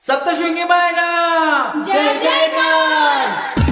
सप्तशृंगी मायना जय जयकार।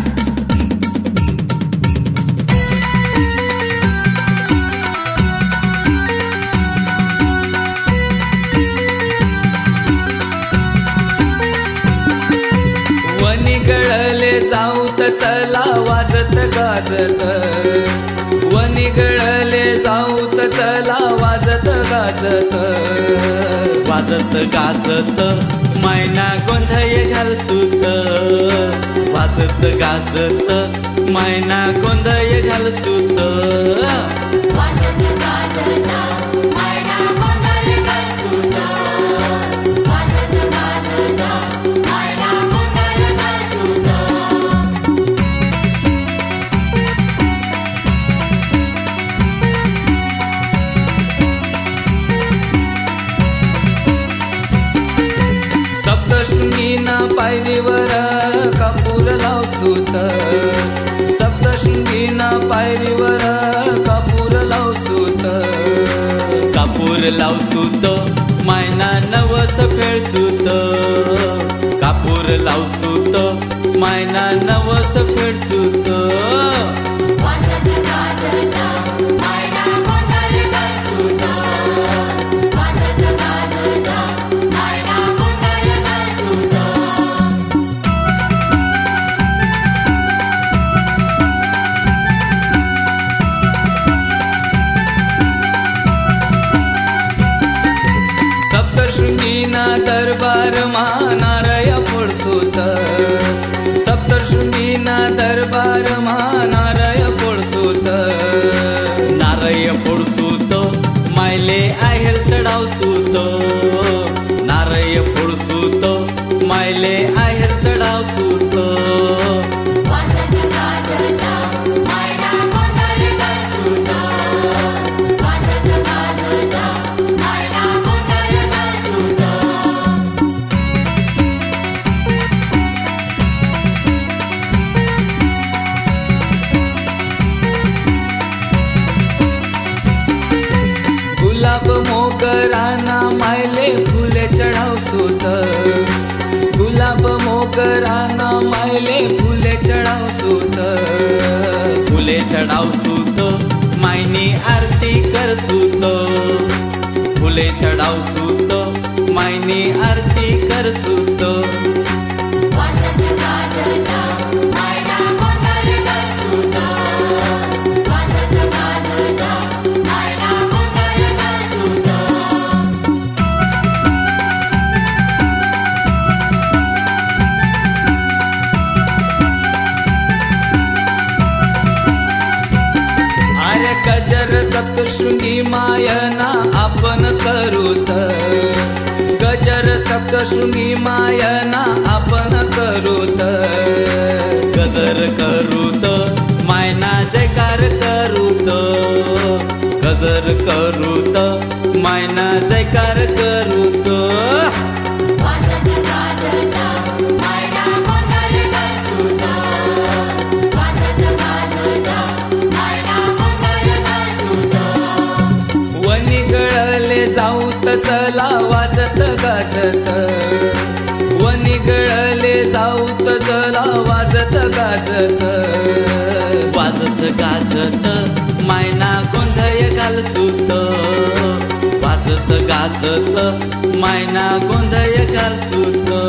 वनी गळले जाऊत चला वाजत गाजत, वनी गळले जाऊत चला वाजत गाजत, वाजत गाजत मैना गोंधळ घालसूत, वाजत गाजत मैना गोंधळ घालसूत, वाजत गाजत मैना गोंधळ घालसूत, वाजत गाजत मैना गोंधळ घालसूत। सप्तशृंगीना पायरीवर कापूर लावसूत, सप्तशृंगीना पायरीवर कापूर लावसूत, कापूर लावसूत मैना नवस फेडसूत, कापूर लावसूत मैना नवस फेडसूत, वाजत गाजत मैना गोंधळ घालसूत, वाजत गाजत मैना गोंधळ घालसूत। सप्तशृंगीना दरबार नारय फोडसूत, सप्तशृंगीना दरबार नारय फोडसूत, नारय फोडसूत मायले आहेर चढावसूत, नारय फोडसूत मायले आहेर चढावसूत, वाजत गाजत मैना गोंधळ घालसूत, वाजत गाजत मैना गोंधळ घालसूत। गुलाब मोगराना मायले फुले चढावसूत, गुलाब मोगराना मायले फुले चढावसूत, फुले चढावसूत मायनी आरती करसूत, फुले चढावसूत मायनी आरती करसूत, वाजत गाजत मैना गोंधळ घालसूत, वाजत गाजत मैना गोंधळ घालसूत। अरे गजर सप्तशृंगी मायना आपण करूत, गजर सप्तशृंगी मायना आपण करूत, गजर करूत मायना जयकार करूत, गजर करूत मायना जयकार करूत, वाजत गाजत मैना गोंधळ घालसूत, वाजत गाजत मैना गोंधळ घालसूत। वनी गळले जाऊत चला वाजत गाजत, वनी गळले जाऊत चला वाजत गाजत, वाजत गाजत मैना गोंधळ घालसूत, वाजत गाजत मैना गोंधळ घालसूत।